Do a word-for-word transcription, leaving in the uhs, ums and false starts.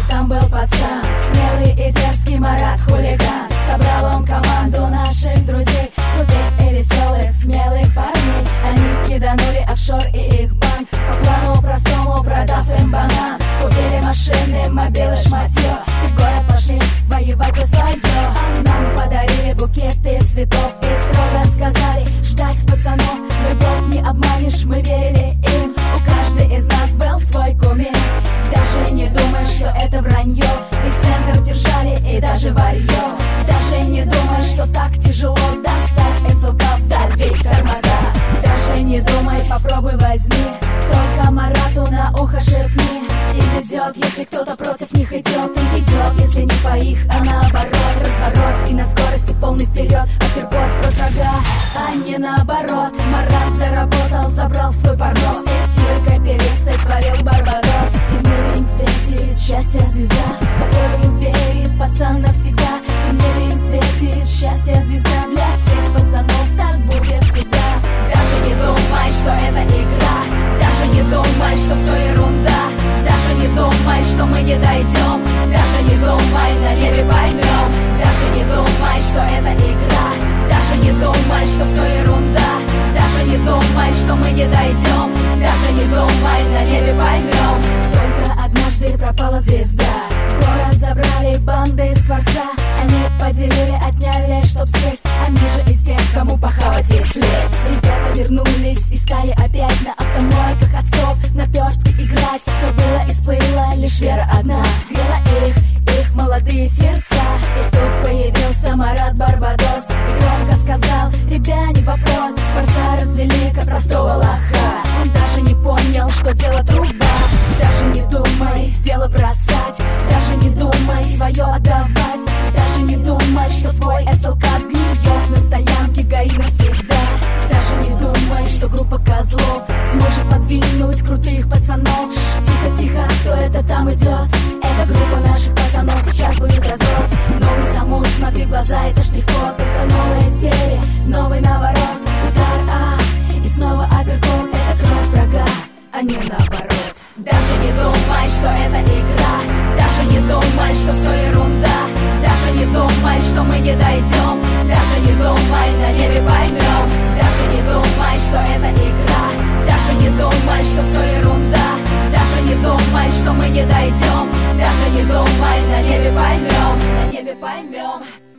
ведь там был пацан, смелый и дерзкий Марат хулиган. Собрал он команду наших друзей, крутых и веселых, смелых парней. Они киданули офшор и их банк, по плану простому продав им банан. Купили машины, мобилы, шматье, и в город пошли воевать за свое. Нам подарили букеты цветов и строго сказали ждать пацанов. Любовь не обманешь, мы верили им, у каждой из нас был свой кумир. Даже не думай, что это вранье, весь центр держали и даже варье. Даже не думай, что так тяжело достать эс эл ка вдаль, ведь тормоза. Даже не думай, попробуй возьми, только Марату на ухо шепни. И везет, если кто-то против них идет, и везет, если не по их, а наоборот. Разворот и на скорости полный вперед, апперкот, крот рога, а не наоборот. Марат заработал, забрал свой парнос, и с Юлькой певицей свалил Барбадос. И в небе им светит счастье звезда, в которую верит пацан навсегда. И в небе им светит счастье звезда, для всех пацанов так будет всегда. Даже не думай, что это игра, даже не думай, что все ерунда. Даже не думай, что мы не дойдем, даже не думай, на небе поймем. Даже не думай, что это игра, даже не думай, что все ерунда. Даже не думай, что мы не дойдем, даже не думай, на небе поймем. Только однажды пропала звезда, город забрали банды из Скворца. Они поделили, отняли, чтоб съесть. Они же из тех, кому похавать есть лезть. Ребята вернулись и стали опять на автомойках отцов наперстки играть. Все было и сплыло, лишь вера одна грела их, их молодые сердца. И тут появился Марат Барбадос и громко сказал: ребя, не вопрос, Скворца развели как простого лоха. Он даже не понял, что дело труба. Даже не думай дело бросать, даже не думай свое отдавать. Даже не думай, что твой эс эл ка сгниет на стоянке ГАИ навсегда. Даже не думай, что группа козлов сможет подвинуть крутых пацанов. Тихо-тихо, кто это там идет? Это группа наших пацанов, сейчас будет развод. Новый замут, смотри в глаза, это штрих-код. Это новая серия, новый наворот. Удар, а, и снова апперкот. Это кровь врага, а не наоборот. Даже не думай, что это игра, даже не думай, что все ерунда. Даже не думай, что мы не дойдем, даже не думай, на небе поймем. Даже не думай, что это игра, даже не думай, что все ерунда. Даже не думай, что мы не дойдем, даже не думай, на небе поймем, на небе поймем.